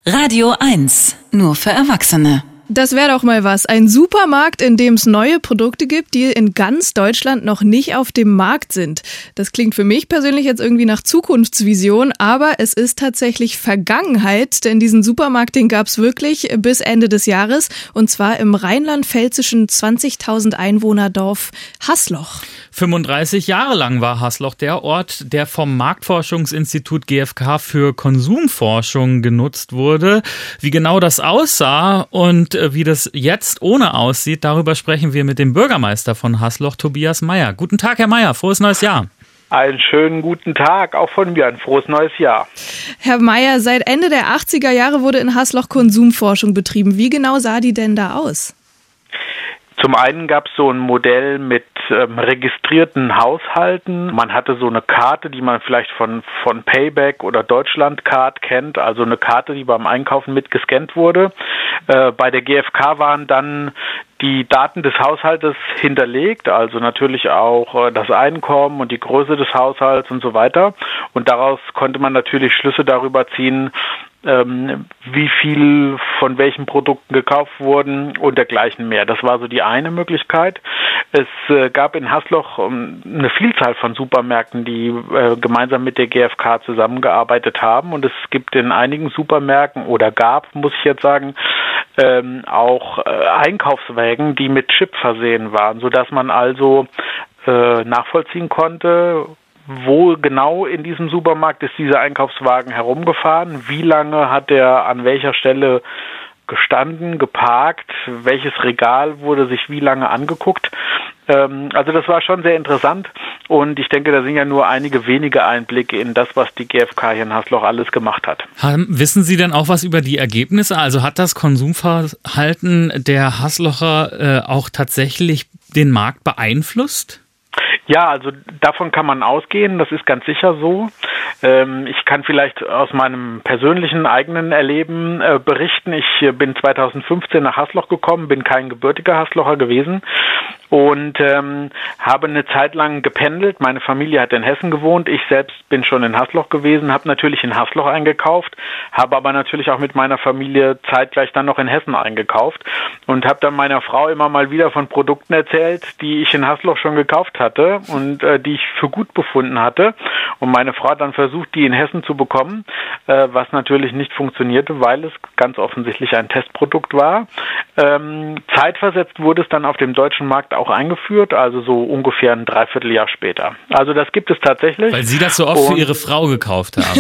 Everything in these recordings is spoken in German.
Radio 1, nur für Erwachsene. Das wäre doch mal was. Ein Supermarkt, in dem es neue Produkte gibt, die in ganz Deutschland noch nicht auf dem Markt sind. Das klingt für mich persönlich jetzt irgendwie nach Zukunftsvision, aber es ist tatsächlich Vergangenheit, denn diesen Supermarkt, den gab es wirklich bis Ende des Jahres, und zwar im rheinland-pfälzischen 20.000 Einwohnerdorf Hasloch. 35 Jahre lang war Hasloch der Ort, der vom Marktforschungsinstitut GfK für Konsumforschung genutzt wurde. Wie genau das aussah und wie das jetzt ohne aussieht, darüber sprechen wir mit dem Bürgermeister von Hasloch, Tobias Meyer. Guten Tag, Herr Meyer, frohes neues Jahr. Einen schönen guten Tag, auch von mir ein frohes neues Jahr. Herr Meyer, seit Ende der 80er Jahre wurde in Hasloch Konsumforschung betrieben. Wie genau sah die denn da aus? Zum einen gab es so ein Modell mit registrierten Haushalten. Man hatte so eine Karte, die man vielleicht von Payback oder Deutschlandcard kennt, also eine Karte, die beim Einkaufen mitgescannt wurde. Bei der GfK waren dann die Daten des Haushaltes hinterlegt, also natürlich auch das Einkommen und die Größe des Haushalts und so weiter. Und daraus konnte man natürlich Schlüsse darüber ziehen, wie viel von welchen Produkten gekauft wurden und dergleichen mehr. Das war so die eine Möglichkeit. Es gab in Hasloch eine Vielzahl von Supermärkten, die gemeinsam mit der GfK zusammengearbeitet haben, und es gibt in einigen Supermärkten oder gab, muss ich jetzt sagen, auch Einkaufswägen, die mit Chip versehen waren, sodass man also nachvollziehen konnte, wo genau in diesem Supermarkt ist dieser Einkaufswagen herumgefahren, wie lange hat er an welcher Stelle gestanden, geparkt, welches Regal wurde sich wie lange angeguckt. Also das war schon sehr interessant, und ich denke, da sind ja nur einige wenige Einblicke in das, was die GfK hier in Hasloch alles gemacht hat. Wissen Sie denn auch was über die Ergebnisse? Also hat das Konsumverhalten der Haslocher auch tatsächlich den Markt beeinflusst? Ja, also davon kann man ausgehen, das ist ganz sicher so. Ich kann vielleicht aus meinem persönlichen eigenen Erleben berichten. Ich bin 2015 nach Hasloch gekommen, bin kein gebürtiger Haslocher gewesen und habe eine Zeit lang gependelt. Meine Familie hat in Hessen gewohnt, ich selbst bin schon in Hasloch gewesen, habe natürlich in Hasloch eingekauft, habe aber natürlich auch mit meiner Familie zeitgleich dann noch in Hessen eingekauft und habe dann meiner Frau immer mal wieder von Produkten erzählt, die ich in Hasloch schon gekauft hatte und die ich für gut befunden hatte. Und meine Frau hat dann versucht, die in Hessen zu bekommen, was natürlich nicht funktionierte, weil es ganz offensichtlich ein Testprodukt war. Zeitversetzt wurde es dann auf dem deutschen Markt auch eingeführt, also so ungefähr ein Dreivierteljahr später. Also das gibt es tatsächlich. Weil Sie das so oft für Ihre Frau gekauft haben.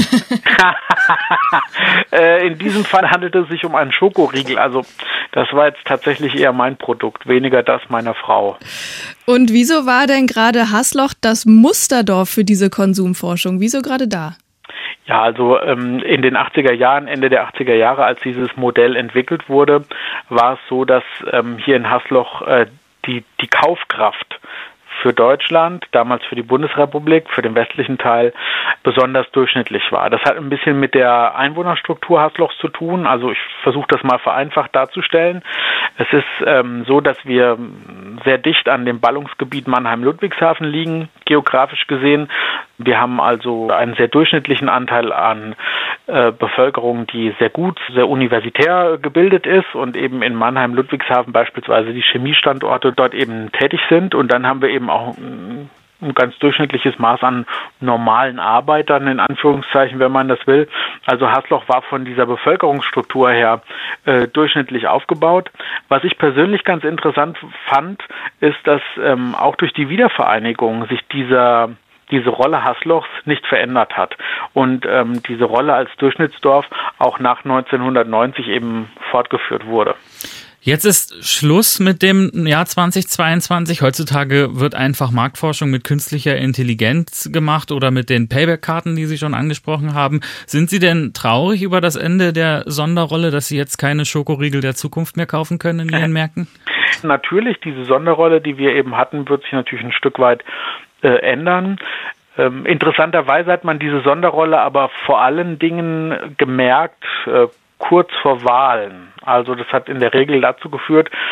In diesem Fall handelt es sich um einen Schokoriegel. Also das war jetzt tatsächlich eher mein Produkt, weniger das meiner Frau. Und wieso war denn gerade Hasloch das Musterdorf für diese Konsumforschung? Wieso gerade da? Ja, also in den 80er Jahren, Ende der 80er Jahre, als dieses Modell entwickelt wurde, war es so, dass hier in Hasloch die Kaufkraft für Deutschland, damals für die Bundesrepublik, für den westlichen Teil, besonders durchschnittlich war. Das hat ein bisschen mit der Einwohnerstruktur Haslochs zu tun. Also ich versuche das mal vereinfacht darzustellen. Es ist so, dass wir sehr dicht an dem Ballungsgebiet Mannheim-Ludwigshafen liegen, geografisch gesehen. Wir haben also einen sehr durchschnittlichen Anteil an Bevölkerung, die sehr gut, sehr universitär gebildet ist und eben in Mannheim-Ludwigshafen beispielsweise die Chemiestandorte dort eben tätig sind. Und dann haben wir eben auch ein ganz durchschnittliches Maß an normalen Arbeitern, in Anführungszeichen, wenn man das will. Also Hasloch war von dieser Bevölkerungsstruktur her durchschnittlich aufgebaut. Was ich persönlich ganz interessant fand, ist, dass auch durch die Wiedervereinigung sich diese Rolle Haslochs nicht verändert hat und diese Rolle als Durchschnittsdorf auch nach 1990 eben fortgeführt wurde. Jetzt ist Schluss mit dem Jahr 2022. Heutzutage wird einfach Marktforschung mit künstlicher Intelligenz gemacht oder mit den Payback-Karten, die Sie schon angesprochen haben. Sind Sie denn traurig über das Ende der Sonderrolle, dass Sie jetzt keine Schokoriegel der Zukunft mehr kaufen können in Ihren Märkten? Natürlich, diese Sonderrolle, die wir eben hatten, wird sich natürlich ein Stück weit ändern. Interessanterweise hat man diese Sonderrolle aber vor allen Dingen gemerkt, kurz vor Wahlen. Also das hat in der Regel dazu geführt,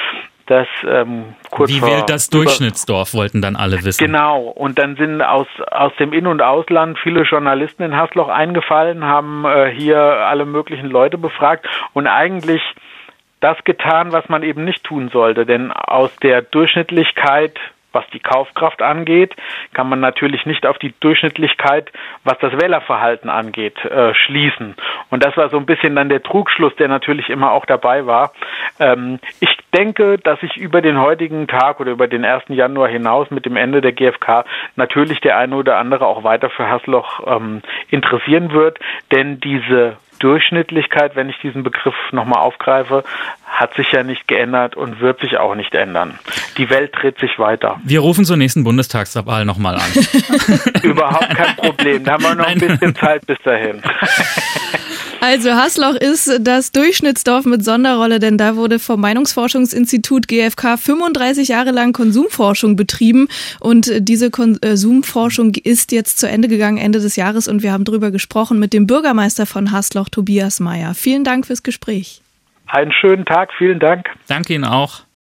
Das kurz Wie wählt das Durchschnittsdorf, wollten dann alle wissen. Genau, und dann sind aus dem In- und Ausland viele Journalisten in Hasloch eingefallen, haben hier alle möglichen Leute befragt und eigentlich das getan, was man eben nicht tun sollte. Denn aus der Durchschnittlichkeit, was die Kaufkraft angeht, kann man natürlich nicht auf die Durchschnittlichkeit, was das Wählerverhalten angeht, schließen. Und das war so ein bisschen dann der Trugschluss, der natürlich immer auch dabei war. Ich denke, dass sich über den heutigen Tag oder über den 1. Januar hinaus mit dem Ende der GfK natürlich der eine oder andere auch weiter für Hasloch interessieren wird, denn diese Durchschnittlichkeit, wenn ich diesen Begriff nochmal aufgreife, hat sich ja nicht geändert und wird sich auch nicht ändern. Die Welt dreht sich weiter. Wir rufen zur nächsten Bundestagswahl nochmal an. Überhaupt kein Problem. Da haben wir noch ein bisschen Zeit bis dahin. Also Hasloch ist das Durchschnittsdorf mit Sonderrolle, denn da wurde vom Meinungsforschungsinstitut GfK 35 Jahre lang Konsumforschung betrieben und diese Konsumforschung ist jetzt zu Ende gegangen, Ende des Jahres, und wir haben drüber gesprochen mit dem Bürgermeister von Hasloch, Tobias Meyer. Vielen Dank fürs Gespräch. Einen schönen Tag, vielen Dank. Danke Ihnen auch.